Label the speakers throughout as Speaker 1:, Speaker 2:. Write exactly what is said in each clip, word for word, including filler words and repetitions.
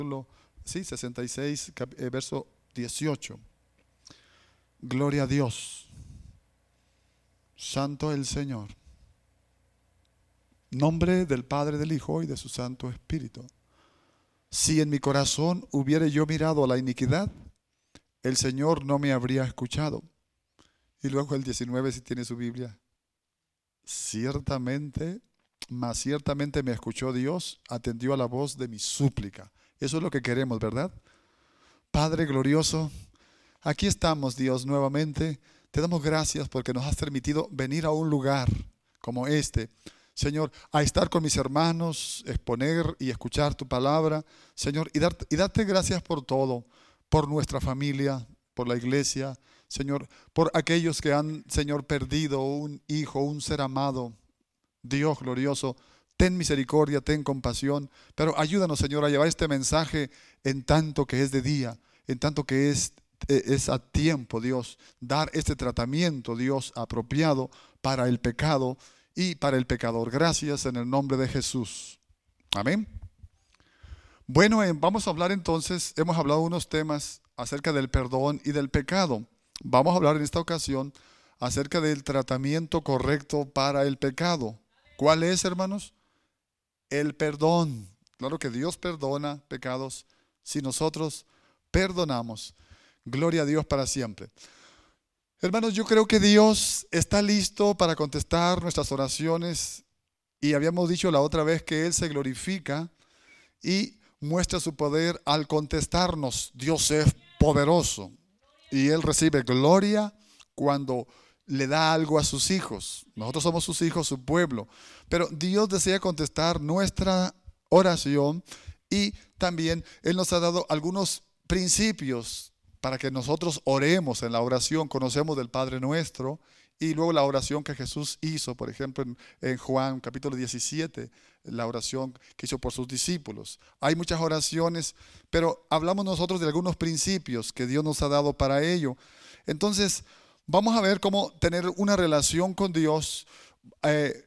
Speaker 1: Sí, sesenta y seis, cap- eh, verso dieciocho. Gloria a Dios. Santo el Señor. Nombre del Padre, del Hijo y de su Santo Espíritu. Si en mi corazón hubiere yo mirado a la iniquidad, el Señor no me habría escuchado. Y luego el diecinueve, si tiene su Biblia. Ciertamente, mas ciertamente me escuchó Dios, atendió a la voz de mi súplica. Eso es lo que queremos, ¿verdad? Padre glorioso, aquí estamos, Dios, nuevamente. Te damos gracias porque nos has permitido venir a un lugar como este, Señor, a estar con mis hermanos, exponer y escuchar tu palabra, Señor, y darte, y darte gracias por todo, por nuestra familia, por la iglesia, Señor, por aquellos que han, Señor, perdido un hijo, un ser amado. Dios glorioso, ten misericordia, ten compasión, pero ayúdanos, Señor, a llevar este mensaje en tanto que es de día, en tanto que es, eh, es a tiempo, Dios, dar este tratamiento, Dios, apropiado para el pecado y para el pecador. Gracias en el nombre de Jesús. Amén. Bueno, eh, vamos a hablar entonces, hemos hablado unos temas acerca del perdón y del pecado. Vamos a hablar en esta ocasión acerca del tratamiento correcto para el pecado. ¿Cuál es, hermanos? El perdón. Claro que Dios perdona pecados si nosotros perdonamos. Gloria a Dios para siempre. Hermanos, yo creo que Dios está listo para contestar nuestras oraciones y habíamos dicho la otra vez que Él se glorifica y muestra su poder al contestarnos. Dios es poderoso y Él recibe gloria cuando le da algo a sus hijos. Nosotros somos sus hijos, su pueblo. Pero Dios desea contestar nuestra oración y también Él nos ha dado algunos principios para que nosotros oremos en la oración. Conocemos del Padre Nuestro y luego la oración que Jesús hizo, por ejemplo, en, en Juan capítulo diecisiete, la oración que hizo por sus discípulos. Hay muchas oraciones, pero hablamos nosotros de algunos principios que Dios nos ha dado para ello. Entonces, vamos a ver cómo tener una relación con Dios eh,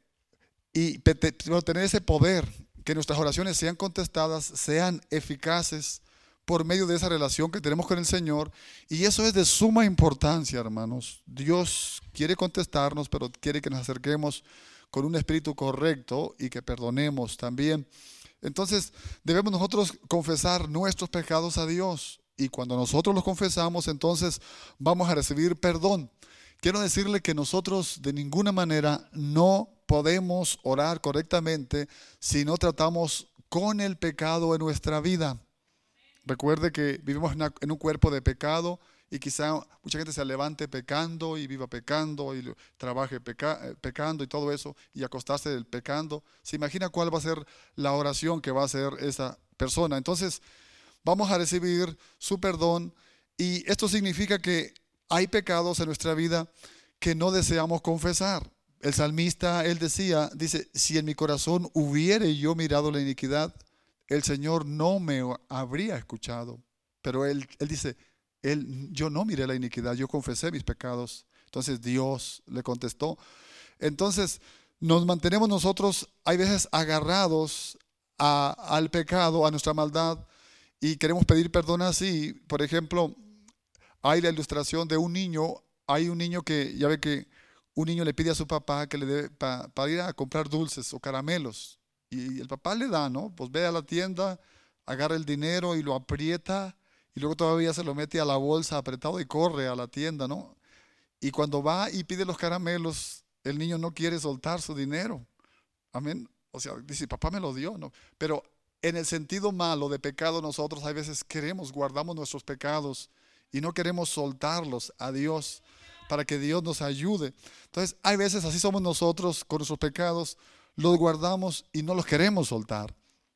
Speaker 1: y tener ese poder, que nuestras oraciones sean contestadas, sean eficaces por medio de esa relación que tenemos con el Señor. Y eso es de suma importancia, hermanos. Dios quiere contestarnos, pero quiere que nos acerquemos con un espíritu correcto y que perdonemos también. Entonces, debemos nosotros confesar nuestros pecados a Dios. Y cuando nosotros los confesamos, entonces vamos a recibir perdón. Quiero decirle que nosotros de ninguna manera no podemos orar correctamente si no tratamos con el pecado en nuestra vida. Recuerde que vivimos en, una, en un cuerpo de pecado y quizá mucha gente se levante pecando y viva pecando y trabaje peca, pecando y todo eso y acostarse del pecando. ¿Se imagina cuál va a ser la oración que va a hacer esa persona? Entonces, vamos a recibir su perdón y esto significa que hay pecados en nuestra vida que no deseamos confesar. El salmista, él decía, dice, si en mi corazón hubiere yo mirado la iniquidad, el Señor no me habría escuchado. Pero él, él dice, él, yo no miré la iniquidad, yo confesé mis pecados. Entonces Dios le contestó. Entonces nos mantenemos nosotros, hay veces agarrados a, al pecado, a nuestra maldad, y queremos pedir perdón así. Por ejemplo, hay la ilustración de un niño. Hay un niño que, ya ve que un niño le pide a su papá que le dé para pa ir a comprar dulces o caramelos. Y el papá le da, ¿no? Pues ve a la tienda, agarra el dinero y lo aprieta. Y luego todavía se lo mete a la bolsa apretado y corre a la tienda, ¿no? Y cuando va y pide los caramelos, el niño no quiere soltar su dinero. Amén. O sea, dice, papá me lo dio, ¿no? Pero en el sentido malo de pecado, nosotros hay veces queremos, guardamos nuestros pecados y no queremos soltarlos a Dios para que Dios nos ayude. Entonces, hay veces así somos nosotros con nuestros pecados, los guardamos y no los queremos soltar.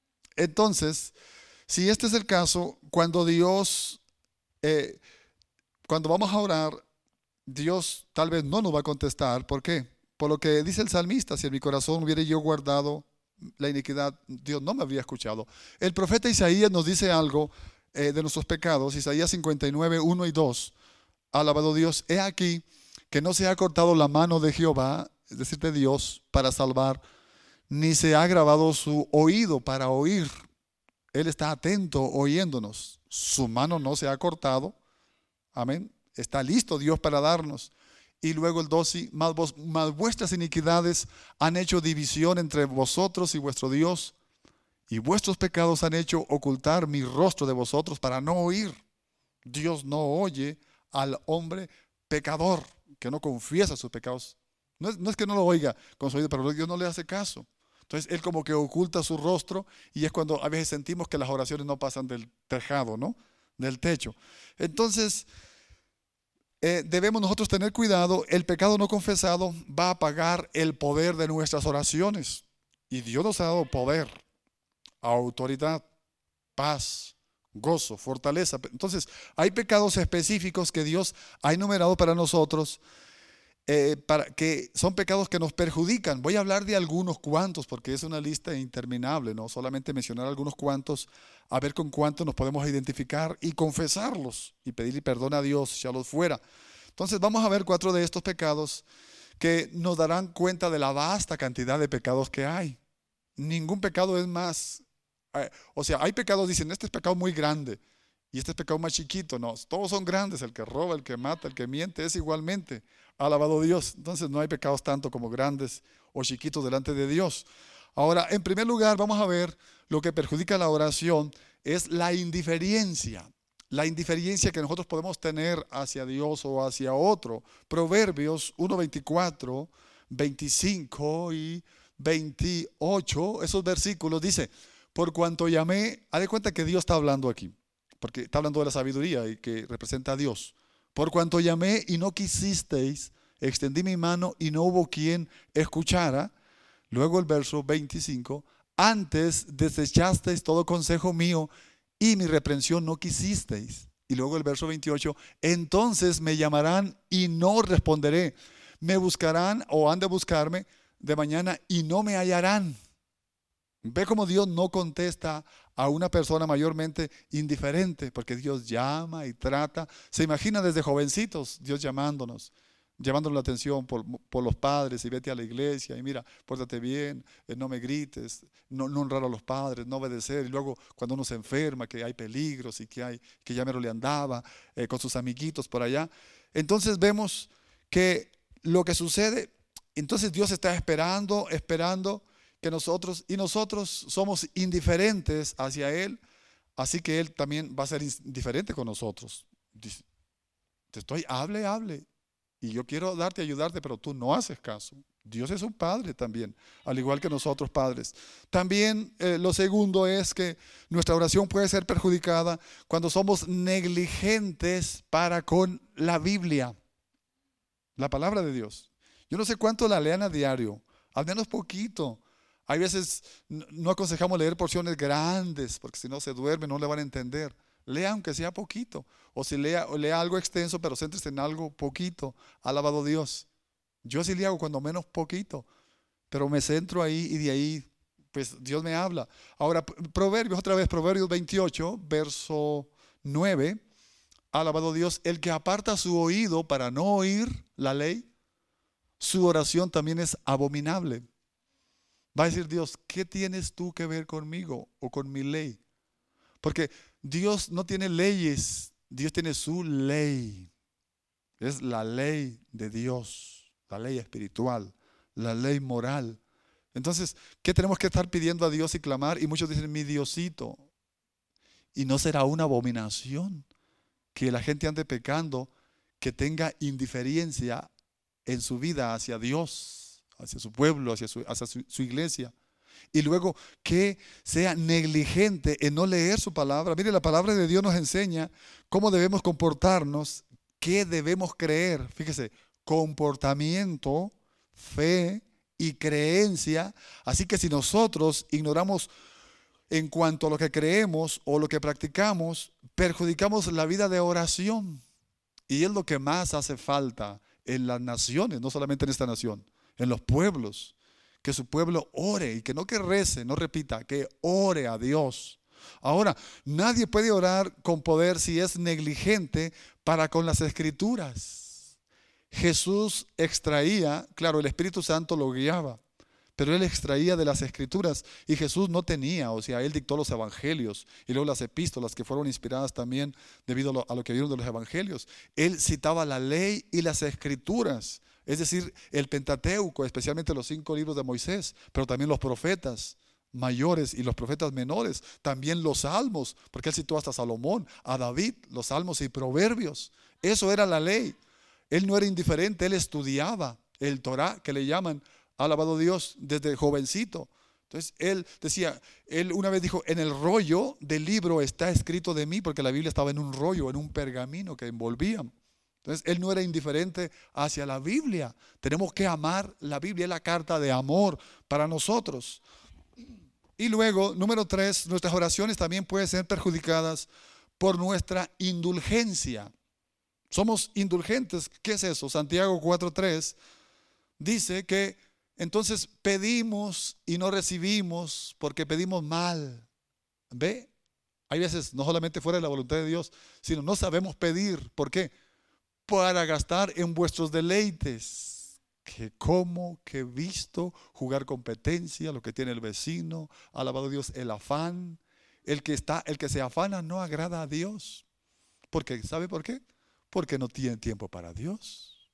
Speaker 1: Entonces, si este es el caso, cuando Dios, eh, cuando vamos a orar, Dios tal vez no nos va a contestar. ¿Por qué? Por lo que dice el salmista, si en mi corazón hubiera yo guardado la iniquidad, Dios no me habría escuchado. El profeta Isaías nos dice algo eh, de nuestros pecados, Isaías cincuenta y nueve, uno y dos. Alabado Dios, he aquí que no se ha cortado la mano de Jehová, es decir, de Dios, para salvar, ni se ha grabado su oído para oír. Él está atento oyéndonos. Su mano no se ha cortado. Amén. Está listo Dios para darnos. Y luego el doce, mas, vos, mas vuestras iniquidades han hecho división entre vosotros y vuestro Dios, y vuestros pecados han hecho ocultar mi rostro de vosotros para no oír. Dios no oye al hombre pecador que no confiesa sus pecados. No es, no es que no lo oiga con su oído, pero Dios no le hace caso. Entonces Él como que oculta su rostro, y es cuando a veces sentimos que las oraciones no pasan del tejado, ¿no? Del techo. Entonces eh, debemos nosotros tener cuidado. El pecado no confesado va a apagar el poder de nuestras oraciones. Y Dios nos ha dado poder, autoridad, paz, gozo, fortaleza. Entonces hay pecados específicos que Dios ha enumerado para nosotros, eh, para, que son pecados que nos perjudican. Voy a hablar de algunos cuantos porque es una lista interminable, no solamente mencionar algunos cuantos, a ver con cuántos nos podemos identificar y confesarlos y pedirle perdón a Dios si a los fuera. Entonces vamos a ver cuatro de estos pecados que nos darán cuenta de la vasta cantidad de pecados que hay. Ningún pecado es más, eh, o sea, hay pecados, dicen, este es pecado muy grande y este es pecado más chiquito. No, todos son grandes. El que roba, el que mata, el que miente es igualmente. Alabado Dios. Entonces no hay pecados tanto como grandes o chiquitos delante de Dios. Ahora, en primer lugar, vamos a ver lo que perjudica la oración es la indiferencia. La indiferencia que nosotros podemos tener hacia Dios o hacia otro. Proverbios uno, veinticuatro, veinticinco y veintiocho, esos versículos dice: por cuanto llamé, haz de cuenta que Dios está hablando aquí, porque está hablando de la sabiduría y que representa a Dios. Por cuanto llamé y no quisisteis, extendí mi mano y no hubo quien escuchara. Luego el verso veinticinco: antes desechasteis todo consejo mío y mi reprensión no quisisteis. Y luego el verso veintiocho: entonces me llamarán y no responderé. Me buscarán o han de buscarme de mañana y no me hallarán. Ve cómo Dios no contesta a una persona mayormente indiferente, porque Dios llama y trata. Se imagina desde jovencitos Dios llamándonos, llamándonos la atención por, por los padres, y vete a la iglesia y mira, pórtate bien, eh, no me grites, no, no honrar a los padres, no obedecer. Y luego cuando uno se enferma, que hay peligros y que, hay, que ya mero le andaba eh, con sus amiguitos por allá. Entonces vemos que lo que sucede, entonces Dios está esperando, esperando que nosotros, y nosotros somos indiferentes hacia Él, así que Él también va a ser indiferente con nosotros. Dice, te estoy, hable, hable, y yo quiero darte, ayudarte, pero tú no haces caso. Dios es un padre también, al igual que nosotros padres. También eh, lo segundo es que nuestra oración puede ser perjudicada cuando somos negligentes para con la Biblia, la palabra de Dios. Yo no sé cuánto la lean a diario, al menos poquito. Hay veces no aconsejamos leer porciones grandes, porque si no se duerme no le van a entender. Lea aunque sea poquito, o si lea, o lea algo extenso, pero céntrese en algo poquito. Alabado Dios. Yo sí le hago cuando menos poquito, pero me centro ahí y de ahí pues Dios me habla. Ahora, Proverbios, otra vez, Proverbios veintiocho, verso nueve. Alabado Dios, el que aparta su oído para no oír la ley, su oración también es abominable. Va a decir Dios, ¿qué tienes tú que ver conmigo o con mi ley? Porque Dios no tiene leyes, Dios tiene su ley. Es la ley de Dios, la ley espiritual, la ley moral. Entonces, ¿qué tenemos que estar pidiendo a Dios y clamar? Y muchos dicen, mi Diosito. Y no será una abominación que la gente ande pecando, que tenga indiferencia en su vida hacia Dios, hacia su pueblo, hacia, su, hacia su, su iglesia. Y luego que sea negligente en no leer su palabra. Mire, la palabra de Dios nos enseña cómo debemos comportarnos, qué debemos creer. Fíjese, comportamiento, fe y creencia. Así que si nosotros ignoramos en cuanto a lo que creemos o lo que practicamos, perjudicamos la vida de oración. Y es lo que más hace falta en las naciones, no solamente en esta nación, en los pueblos, que su pueblo ore y que no que rece, no repita, que ore a Dios. Ahora, nadie puede orar con poder si es negligente para con las escrituras. Jesús extraía, claro, el Espíritu Santo lo guiaba, pero él extraía de las escrituras y Jesús no tenía, o sea, él dictó los evangelios y luego las epístolas que fueron inspiradas también debido a lo, a lo que vieron de los evangelios. Él citaba la ley y las escrituras, es decir, el Pentateuco, especialmente los cinco libros de Moisés, pero también los profetas mayores y los profetas menores, también los salmos, porque él citó hasta Salomón, a David, los salmos y proverbios. Eso era la ley. Él no era indiferente, él estudiaba el Torá, que le llaman, alabado Dios, desde jovencito. Entonces él decía, él una vez dijo, en el rollo del libro está escrito de mí, porque la Biblia estaba en un rollo, en un pergamino que envolvían. Entonces él no era indiferente hacia la Biblia. Tenemos que amar la Biblia, es la carta de amor para nosotros. Y luego, número tres, nuestras oraciones también pueden ser perjudicadas por nuestra indulgencia. Somos indulgentes. ¿Qué es eso? Santiago cuatro tres dice que entonces pedimos y no recibimos porque pedimos mal. ¿Ve? Hay veces no solamente fuera de la voluntad de Dios, sino no sabemos pedir. ¿Por qué? Para gastar en vuestros deleites. Que como, que he visto jugar competencia, lo que tiene el vecino, alabado Dios, el afán. El que está, el que se afana no agrada a Dios. Porque, ¿sabe por qué? Porque no tiene tiempo para Dios.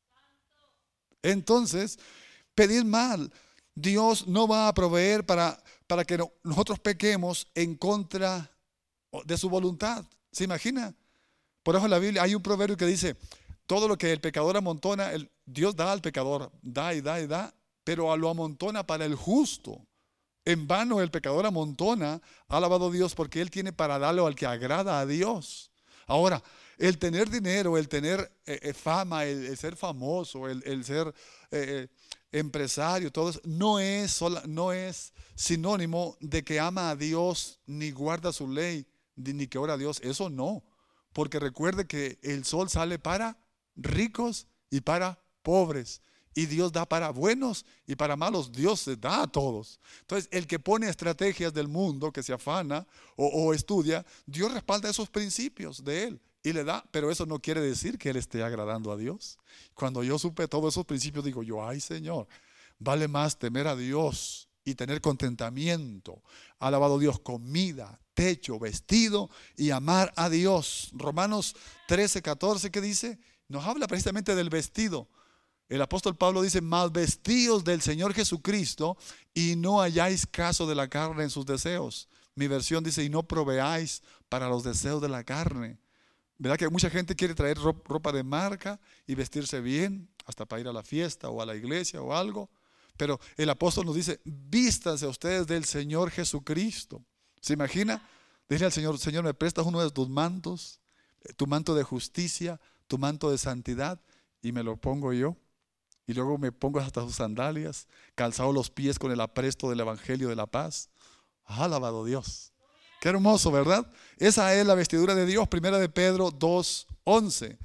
Speaker 1: Entonces, pedir mal. Dios no va a proveer para, para que no, nosotros pequemos en contra de su voluntad. ¿Se imagina? Por eso en la Biblia hay un proverbio que dice, todo lo que el pecador amontona, el, Dios da al pecador, da y da y da, pero lo amontona para el justo. En vano el pecador amontona, ha alabado Dios, porque Él tiene para darlo al que agrada a Dios. Ahora, el tener dinero, el tener eh, fama, el, el ser famoso, el, el ser eh, empresario, todo eso, no es, sola, no es sinónimo de que ama a Dios, ni guarda su ley, ni que ora a Dios. Eso no, porque recuerde que el sol sale para ricos y para pobres. Y Dios da para buenos y para malos. Dios se da a todos. Entonces, el que pone estrategias del mundo, que se afana o, o estudia, Dios respalda esos principios de Él y le da. Pero eso no quiere decir que Él esté agradando a Dios. Cuando yo supe todos esos principios, digo yo, ay Señor, vale más temer a Dios y tener contentamiento. Alabado Dios, comida, techo, vestido y amar a Dios. Romanos trece, catorce, ¿qué dice? Nos habla precisamente del vestido. El apóstol Pablo dice, mal vestidos del Señor Jesucristo y no hayáis caso de la carne en sus deseos. Mi versión dice, y no proveáis para los deseos de la carne. ¿Verdad que mucha gente quiere traer ropa de marca y vestirse bien, hasta para ir a la fiesta o a la iglesia o algo? Pero el apóstol nos dice, vístanse ustedes del Señor Jesucristo. ¿Se imagina? Dile al Señor, Señor, ¿me prestas uno de tus mantos? Tu manto de justicia, tu manto de santidad, y me lo pongo yo. Y luego me pongo hasta sus sandalias, calzado los pies con el apresto del Evangelio de la paz. Alabado Dios. Qué hermoso, ¿verdad? Esa es la vestidura de Dios. Primera de Pedro dos once.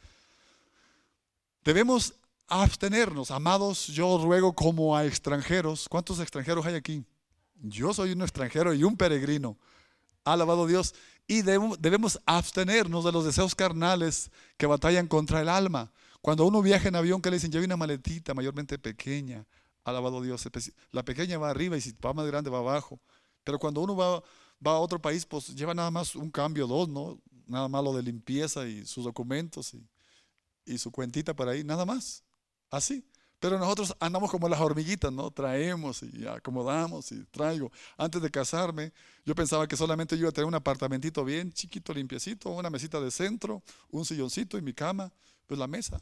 Speaker 1: Debemos abstenernos, amados, yo ruego como a extranjeros. ¿Cuántos extranjeros hay aquí? Yo soy un extranjero y un peregrino. Alabado Dios. Y debemos, debemos abstenernos de los deseos carnales que batallan contra el alma. Cuando uno viaja en avión, que le dicen, lleve una maletita mayormente pequeña. Alabado Dios. La pequeña va arriba y si va más grande va abajo. Pero cuando uno va, va a otro país, pues lleva nada más un cambio, dos, ¿no? Nada más lo de limpieza y sus documentos y, y su cuentita por ahí, nada más. Así. Pero nosotros andamos como las hormiguitas, ¿no? Traemos y acomodamos y traigo. Antes de casarme, yo pensaba que solamente yo iba a tener un apartamentito bien chiquito, limpiecito, una mesita de centro, un silloncito y mi cama, pues la mesa.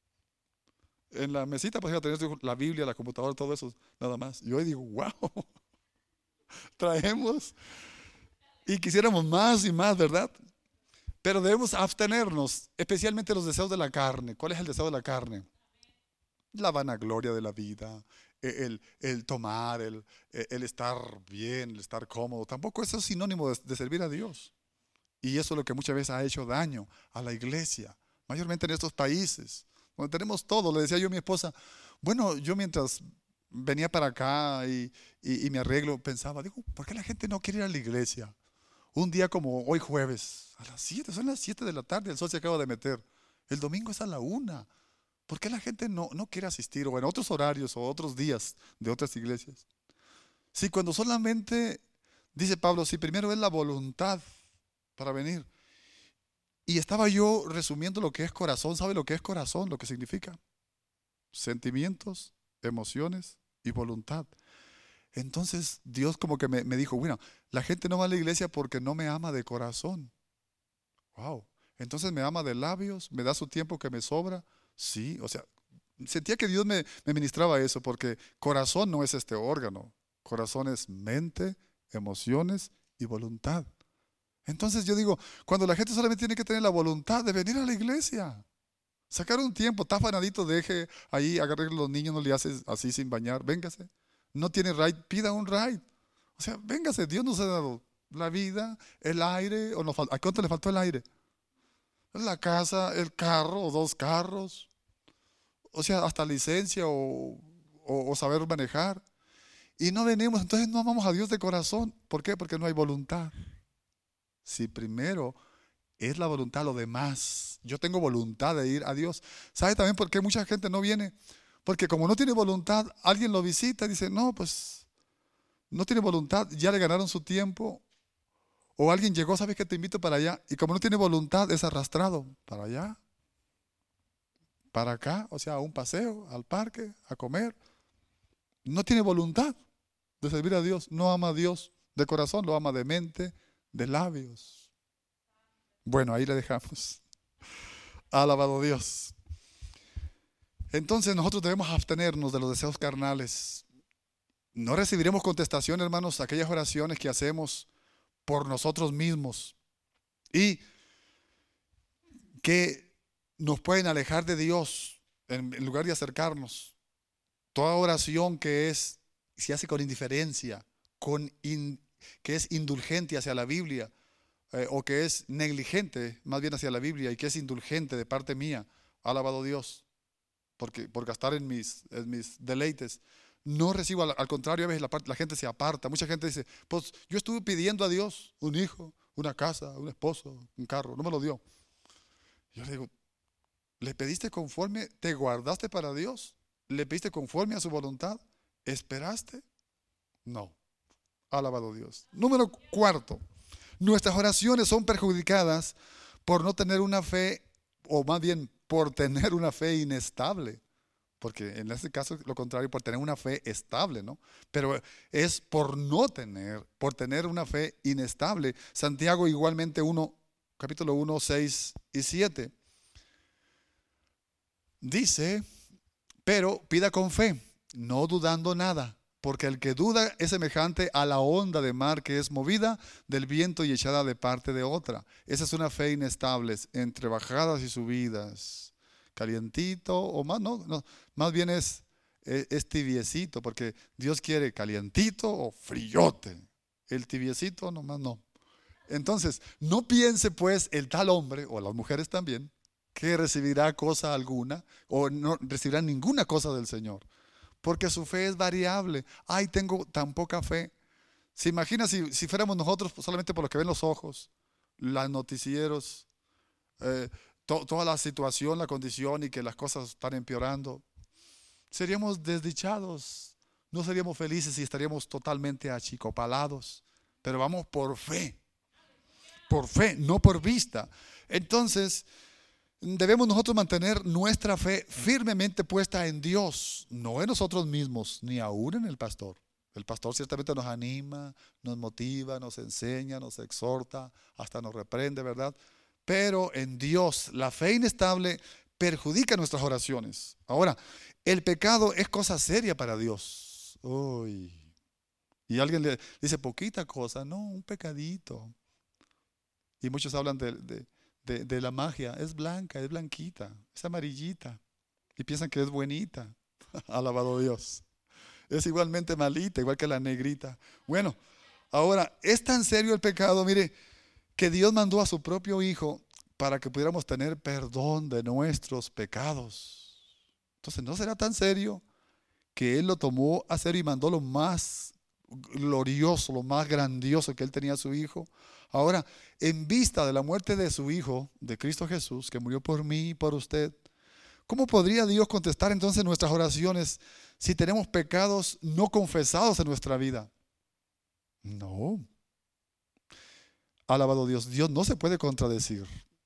Speaker 1: En la mesita pues iba a tener la Biblia, la computadora, todo eso, nada más. Y hoy digo, wow, traemos y quisiéramos más y más, ¿verdad? Pero debemos abstenernos, especialmente los deseos de la carne. ¿Cuál es el deseo de la carne? La vanagloria de la vida, el, el tomar, el, el estar bien, el estar cómodo. Tampoco eso es sinónimo de, de servir a Dios. Y eso es lo que muchas veces ha hecho daño a la iglesia, mayormente en estos países, donde tenemos todo. Le decía yo a mi esposa, bueno, yo mientras venía para acá y, y, y me arreglo, pensaba, digo, ¿por qué la gente no quiere ir a la iglesia? Un día como hoy jueves, a las siete, son las siete de la tarde, el sol se acaba de meter. El domingo es a la una. ¿Por qué la gente no, no quiere asistir? O en otros horarios o otros días de otras iglesias. Si cuando solamente, dice Pablo, si primero es la voluntad para venir. Y estaba yo resumiendo lo que es corazón. ¿Sabe lo que es corazón? Lo que significa sentimientos, emociones y voluntad. Entonces Dios como que me, me dijo, bueno, la gente no va a la iglesia porque no me ama de corazón. Wow. Entonces me ama de labios, me da su tiempo que me sobra. Sí, o sea, sentía que Dios me, me ministraba eso, porque corazón no es este órgano. Corazón es mente, emociones y voluntad. Entonces yo digo, cuando la gente solamente tiene que tener la voluntad de venir a la iglesia, sacar un tiempo, está afanadito, deje ahí, agarre a los niños, no le haces así sin bañar, véngase. No tiene ride, pida un ride. O sea, véngase, Dios nos ha dado la vida, el aire, o nos falta, ¿a cuánto le faltó el aire? La casa, el carro o dos carros, o sea, hasta licencia o, o, o saber manejar. Y no venimos, entonces no amamos a Dios de corazón. ¿Por qué? Porque no hay voluntad. Si primero es la voluntad, lo demás. Yo tengo voluntad de ir a Dios. ¿Sabe también por qué mucha gente no viene? Porque como no tiene voluntad, alguien lo visita y dice, no, pues no tiene voluntad, ya le ganaron su tiempo. O alguien llegó, sabes que te invito para allá. Y como no tiene voluntad, es arrastrado para allá, para acá, o sea, a un paseo, al parque, a comer. No tiene voluntad de servir a Dios. No ama a Dios de corazón, lo ama de mente, de labios. Bueno, ahí le dejamos. Alabado Dios. Entonces nosotros debemos abstenernos de los deseos carnales. No recibiremos contestación, hermanos, a aquellas oraciones que hacemos por nosotros mismos y que nos pueden alejar de Dios en, en lugar de acercarnos. Toda oración que es, se hace con indiferencia, con in, que es indulgente hacia la Biblia, eh, o que es negligente más bien hacia la Biblia y que es indulgente de parte mía, alabado Dios, porque, por gastar en mis, en mis deleites. No recibo, al, al contrario, a veces la, la gente se aparta. Mucha gente dice, pues yo estuve pidiendo a Dios un hijo, una casa, un esposo, un carro, no me lo dio. Yo le digo, ¿le pediste conforme? ¿Te guardaste para Dios? ¿Le pediste conforme a su voluntad? ¿Esperaste? No. Alabado Dios. Número cuarto, nuestras oraciones son perjudicadas por no tener una fe, o más bien por tener una fe inestable. Porque en este caso, lo contrario, por tener una fe estable, ¿no? Pero es por no tener, por tener una fe inestable. Santiago igualmente uno, capítulo uno, seis y siete. Dice, pero pida con fe, no dudando nada, porque el que duda es semejante a la onda de mar que es movida del viento y echada de parte de otra. Esa es una fe inestable, entre bajadas y subidas. Calientito o más, no, no, más bien es, es, es tibiecito, porque Dios quiere calientito o frillote. El tibiecito nomás no. Entonces, no piense pues el tal hombre, o las mujeres también, que recibirá cosa alguna, o no recibirá ninguna cosa del Señor, porque su fe es variable. Ay, tengo tan poca fe. ¿Se imagina si, si fuéramos nosotros solamente por lo que ven los ojos, los noticieros, eh, To, toda la situación, la condición y que las cosas están empeorando? Seríamos desdichados, no seríamos felices y estaríamos totalmente achicopalados. Pero vamos por fe, por fe, no por vista. Entonces, debemos nosotros mantener nuestra fe firmemente puesta en Dios, no en nosotros mismos, ni aún en el pastor. El pastor ciertamente nos anima, nos motiva, nos enseña, nos exhorta, hasta nos reprende, ¿verdad? Pero en Dios, la fe inestable perjudica nuestras oraciones. Ahora, el pecado es cosa seria para Dios. Uy. Y alguien le dice, poquita cosa, no, un pecadito. Y muchos hablan de, de, de, de la magia, es blanca, es blanquita, es amarillita. Y piensan que es buenita. Alabado Dios. Es igualmente malita, igual que la negrita. Bueno, ahora, es tan serio el pecado, mire, que Dios mandó a su propio Hijo para que pudiéramos tener perdón de nuestros pecados. Entonces, ¿no será tan serio que Él lo tomó a serio y mandó lo más glorioso, lo más grandioso que Él tenía a su Hijo? Ahora, en vista de la muerte de su Hijo, de Cristo Jesús, que murió por mí y por usted, ¿cómo podría Dios contestar entonces nuestras oraciones si tenemos pecados no confesados en nuestra vida? No. Alabado Dios. Dios no se puede contradecir.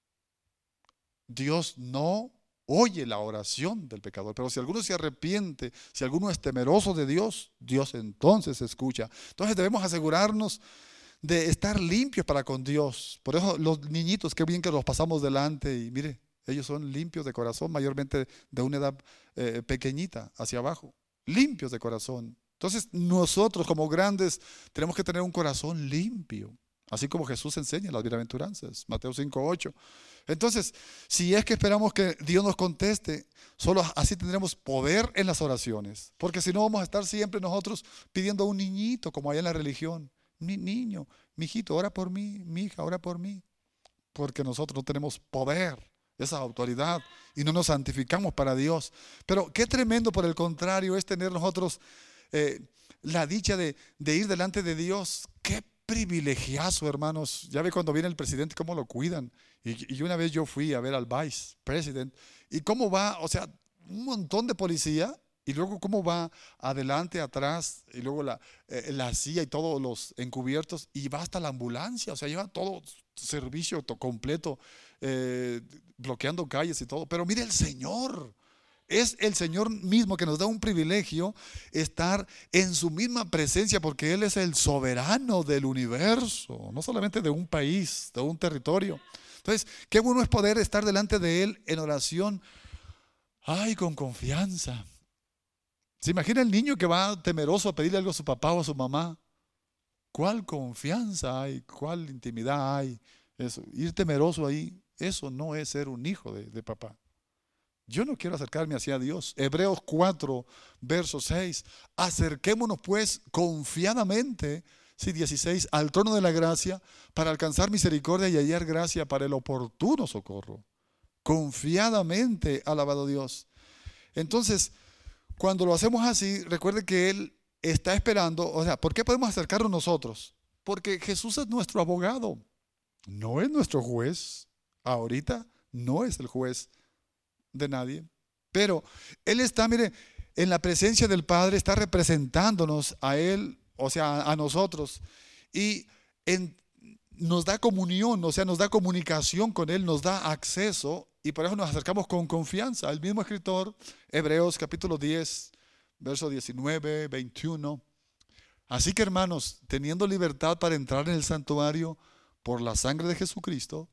Speaker 1: Dios no oye la oración del pecador. Pero si alguno se arrepiente, si alguno es temeroso de Dios, Dios entonces escucha. Entonces debemos asegurarnos de estar limpios para con Dios. Por eso los niñitos, qué bien que los pasamos delante y mire, ellos son limpios de corazón, mayormente de una edad eh, pequeñita hacia abajo, limpios de corazón. Entonces nosotros como grandes tenemos que tener un corazón limpio, así como Jesús enseña en las bienaventuranzas, Mateo cinco ocho. Entonces, si es que esperamos que Dios nos conteste, solo así tendremos poder en las oraciones, porque si no vamos a estar siempre nosotros pidiendo a un niñito, como hay en la religión. Mi niño, mi hijito, ora por mí, mi hija, ora por mí, porque nosotros no tenemos poder, esa autoridad, y no nos santificamos para Dios. Pero qué tremendo, por el contrario, es tener nosotros eh, la dicha de, de ir delante de Dios. Qué privilegiazo, hermanos. Ya ve cuando viene el presidente cómo lo cuidan. Y, y una vez yo fui a ver al vice president y cómo va, o sea, un montón de policía. Y luego cómo va adelante, atrás, y luego la, eh, la silla y todos los encubiertos, y va hasta la ambulancia, o sea, lleva todo servicio to- completo, eh, bloqueando calles y todo. Pero mire, el Señor, es el Señor mismo que nos da un privilegio estar en su misma presencia, porque Él es el soberano del universo, no solamente de un país, de un territorio. Entonces, qué bueno es poder estar delante de Él en oración, ay, con confianza. ¿Se imagina el niño que va temeroso a pedirle algo a su papá o a su mamá? ¿Cuál confianza hay? ¿Cuál intimidad hay? Eso, ir temeroso ahí, eso no es ser un hijo de, de papá. Yo no quiero acercarme hacia Dios. Hebreos cuatro, verso seis. Acerquémonos pues confiadamente, sí, dieciséis, al trono de la gracia para alcanzar misericordia y hallar gracia para el oportuno socorro. Confiadamente, alabado Dios. Entonces, cuando lo hacemos así, recuerde que Él está esperando. O sea, ¿por qué podemos acercarnos nosotros? Porque Jesús es nuestro abogado, no es nuestro juez. Ahorita no es el juez de nadie, pero Él está, mire, en la presencia del Padre, está representándonos a Él, o sea, a nosotros, y en, nos da comunión, o sea, nos da comunicación con Él, nos da acceso, y por eso nos acercamos con confianza. El mismo escritor, Hebreos capítulo diez, verso diecinueve, veintiuno. Así que, hermanos, teniendo libertad para entrar en el santuario por la sangre de Jesucristo,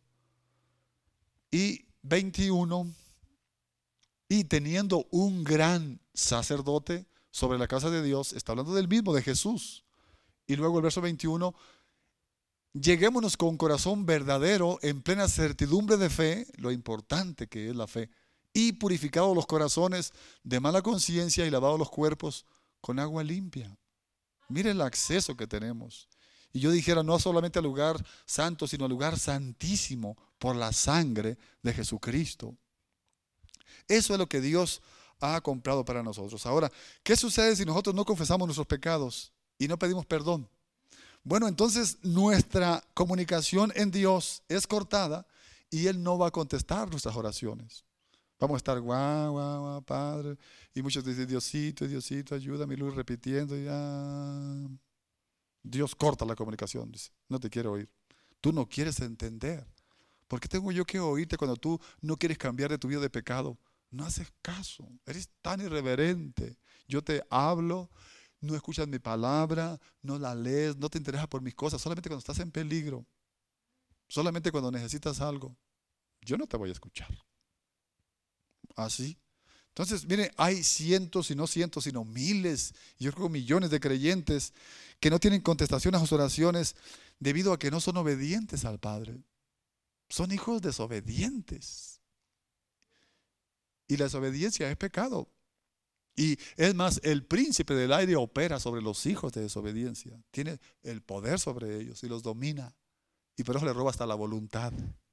Speaker 1: y veintiuno, y teniendo un gran sacerdote sobre la casa de Dios, está hablando del mismo, de Jesús. Y luego el verso veintiuno, lleguémonos con corazón verdadero, en plena certidumbre de fe, lo importante que es la fe, y purificados los corazones de mala conciencia y lavados los cuerpos con agua limpia. Mire el acceso que tenemos. Y yo dijera, no solamente al lugar santo, sino al lugar santísimo por la sangre de Jesucristo. Eso es lo que Dios ha comprado para nosotros. Ahora, ¿qué sucede si nosotros no confesamos nuestros pecados y no pedimos perdón? Bueno, entonces nuestra comunicación en Dios es cortada y Él no va a contestar nuestras oraciones. Vamos a estar guau, guau, guau, Padre. Y muchos dicen, Diosito, Diosito, ayúdame, Luis, repitiendo. Y ya. Dios corta la comunicación, dice, no te quiero oír. Tú no quieres entender. ¿Por qué tengo yo que oírte cuando tú no quieres cambiar de tu vida de pecado? No haces caso, eres tan irreverente. Yo te hablo, no escuchas mi palabra, no la lees, no te interesas por mis cosas, solamente cuando estás en peligro, solamente cuando necesitas algo, yo no te voy a escuchar. Así. Entonces, mire, hay cientos y no cientos, sino miles, y yo creo millones de creyentes que no tienen contestación a sus oraciones debido a que no son obedientes al Padre. Son hijos desobedientes. Y la desobediencia es pecado. Y es más, el príncipe del aire opera sobre los hijos de desobediencia. Tiene el poder sobre ellos y los domina. Y por eso le roba hasta la voluntad.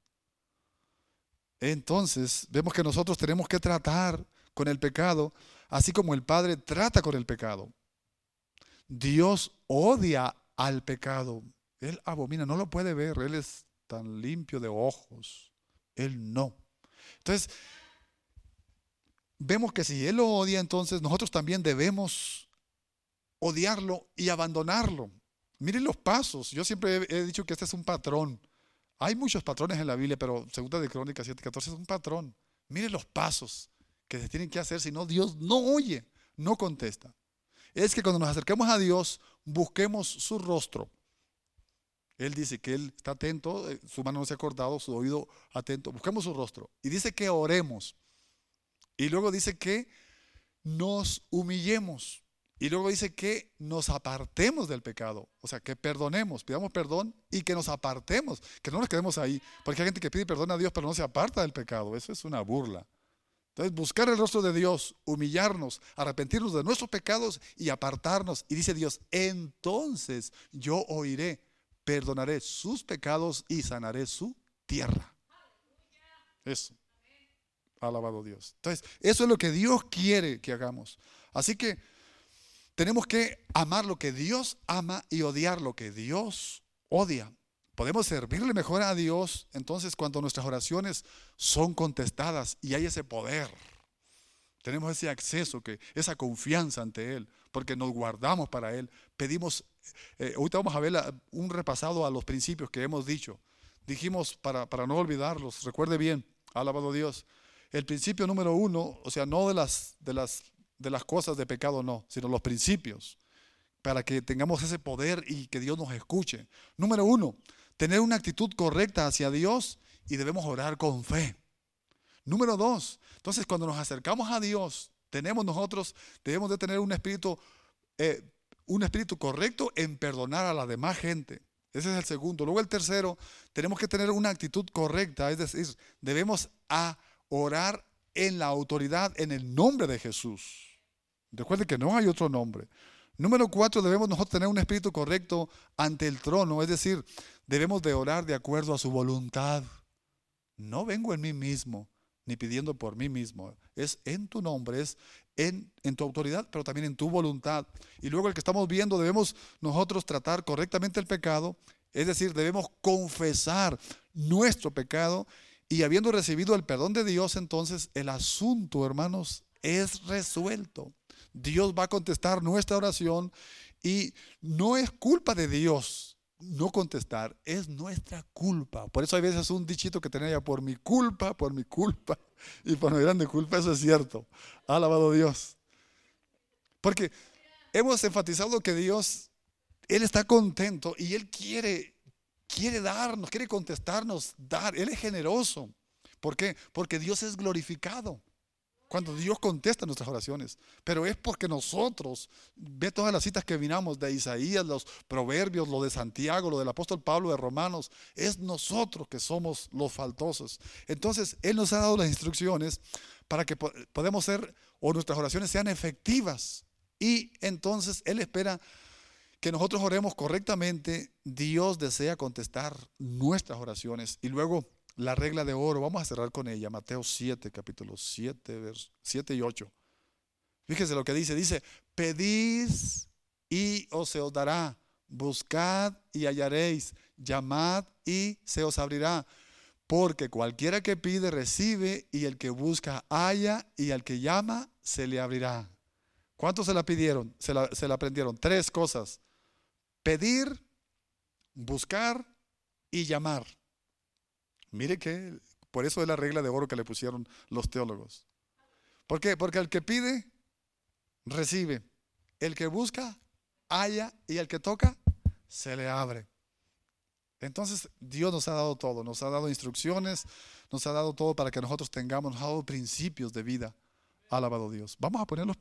Speaker 1: Entonces, vemos que nosotros tenemos que tratar con el pecado, así como el Padre trata con el pecado. Dios odia al pecado. Él abomina, no lo puede ver. Él es tan limpio de ojos. Él no. Entonces, vemos que si Él lo odia, entonces nosotros también debemos odiarlo y abandonarlo. Miren los pasos. Yo siempre he, he dicho que este es un patrón. Hay muchos patrones en la Biblia, pero Segunda de Crónicas siete catorce es un patrón. Miren los pasos que se tienen que hacer, si no Dios no oye, no contesta. Es que cuando nos acercamos a Dios, busquemos su rostro. Él dice que Él está atento, su mano no se ha cortado, su oído atento. Busquemos su rostro. Y dice que oremos. Y luego dice que nos humillemos. Y luego dice que nos apartemos del pecado. O sea, que perdonemos, pidamos perdón y que nos apartemos. Que no nos quedemos ahí. Porque hay gente que pide perdón a Dios pero no se aparta del pecado. Eso es una burla. Entonces, buscar el rostro de Dios, humillarnos, arrepentirnos de nuestros pecados y apartarnos. Y dice Dios, entonces yo oiré, perdonaré sus pecados y sanaré su tierra. Eso. Alabado Dios. Entonces, eso es lo que Dios quiere que hagamos. Así que tenemos que amar lo que Dios ama y odiar lo que Dios odia. Podemos servirle mejor a Dios entonces cuando nuestras oraciones son contestadas y hay ese poder. Tenemos ese acceso, que, esa confianza ante Él, porque nos guardamos para Él. Pedimos, eh, ahorita vamos a ver la, un repasado a los principios que hemos dicho. Dijimos, para, para no olvidarlos, recuerde bien, alabado Dios, el principio número uno, o sea, no de las, de las, de las cosas de pecado, no, sino los principios, para que tengamos ese poder y que Dios nos escuche. Número uno, tener una actitud correcta hacia Dios y debemos orar con fe. Número dos, entonces cuando nos acercamos a Dios, tenemos nosotros, debemos de tener un espíritu, eh, un espíritu correcto en perdonar a la demás gente. Ese es el segundo. Luego el tercero, tenemos que tener una actitud correcta, es decir, debemos a orar en la autoridad, en el nombre de Jesús. Recuerden que no hay otro nombre. Número cuatro, debemos nosotros tener un espíritu correcto ante el trono, es decir, debemos de orar de acuerdo a su voluntad. No vengo en mí mismo, ni pidiendo por mí mismo. Es en tu nombre, es en, en tu autoridad, pero también en tu voluntad. Y luego el que estamos viendo, debemos nosotros tratar correctamente el pecado, es decir, debemos confesar nuestro pecado y habiendo recibido el perdón de Dios, entonces el asunto, hermanos, es resuelto. Dios va a contestar nuestra oración y no es culpa de Dios no contestar, es nuestra culpa. Por eso hay veces un dichito que tenía, por mi culpa, por mi culpa y por mi grande culpa. Eso es cierto. Alabado Dios. Porque hemos enfatizado que Dios, Él está contento y Él quiere, quiere darnos, quiere contestarnos, dar. Él es generoso. ¿Por qué? Porque Dios es glorificado cuando Dios contesta nuestras oraciones, pero es porque nosotros, ve todas las citas que vinamos de Isaías, los proverbios, lo de Santiago, lo del apóstol Pablo de Romanos, es nosotros que somos los faltosos. Entonces Él nos ha dado las instrucciones para que podamos ser, o nuestras oraciones sean efectivas, y entonces Él espera que nosotros oremos correctamente. Dios desea contestar nuestras oraciones. Y luego la regla de oro, vamos a cerrar con ella, Mateo siete, capítulo siete, versos siete y ocho. Fíjese lo que dice, dice, pedid y os se os dará, buscad y hallaréis, llamad y se os abrirá, porque cualquiera que pide recibe, y el que busca halla, y al que llama se le abrirá. ¿Cuántos se la pidieron? Se la, se la aprendieron. Tres cosas: pedir, buscar y llamar. Mire que por eso es la regla de oro que le pusieron los teólogos. ¿Por qué? Porque el que pide, recibe. El que busca, halla, y el que toca, se le abre. Entonces Dios nos ha dado todo, nos ha dado instrucciones, nos ha dado todo para que nosotros tengamos, nos ha dado principios de vida. Alabado Dios. Vamos a ponerlos.